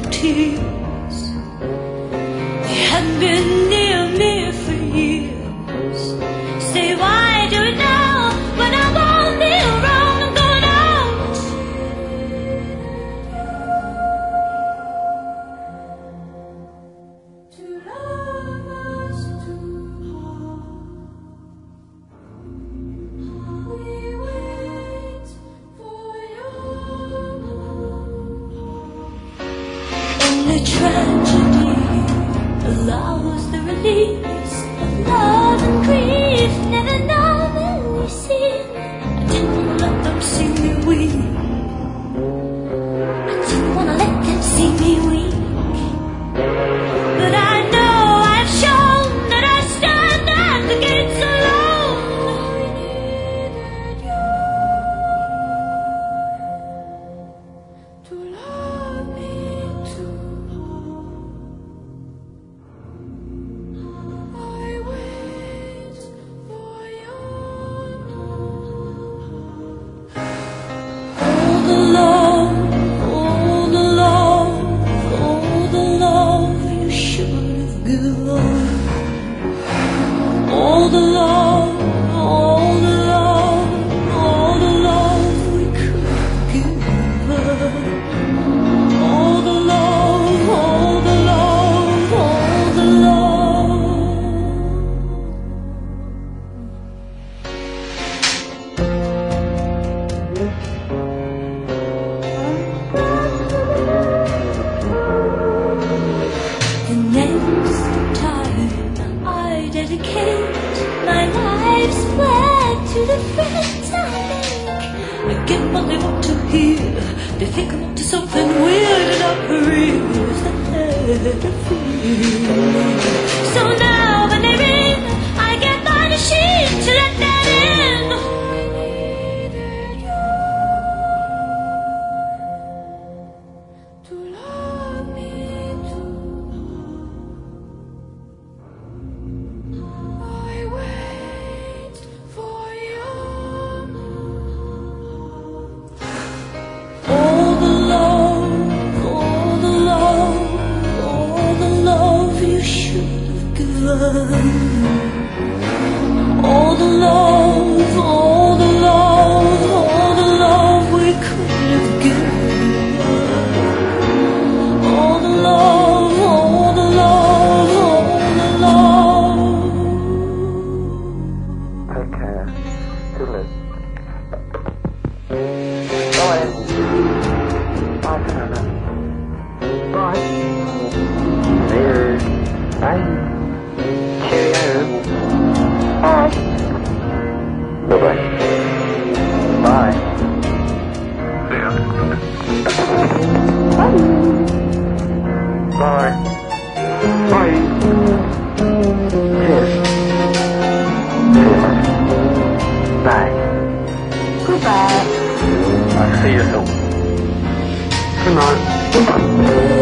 of tears. You hadn't been near me for years. Say, why do it now when I won't be around? I'm going out. To love us too hard. We wait for your only tragedy allows the release of love and grief. Never normally seen. I didn't wanna let them see me weak. I didn't wanna let them see me weak. But I know I've shown that I stand at the gates alone. We needed you to love me too hard. I wait for your all the love, all the love, all the love you should have given. All the love, all the love, all the love we could have given. All the love, all the love, all the love. The next time I dedicate my life's work to the friends I make, I get what they want to hear. They think I'm up to something weird and I'm careers ahead of me. So now when they ring, I get my machine to let that in. I needed you to love me too hard. I wait for your all the love, all the love, all the love you should have given. All the love, all the love, all the love we could have given. All the love, all the love, all the love. Take care. Toodaloo. Bye. Bye, Fernanda. Bye. Later. Bye. Cheerio. Bye. Bye-bye. Bye. See ya. Bye. Bye. Bye. Cheers. Cheers. Bye. Goodbye. I'll see you soon. Good night.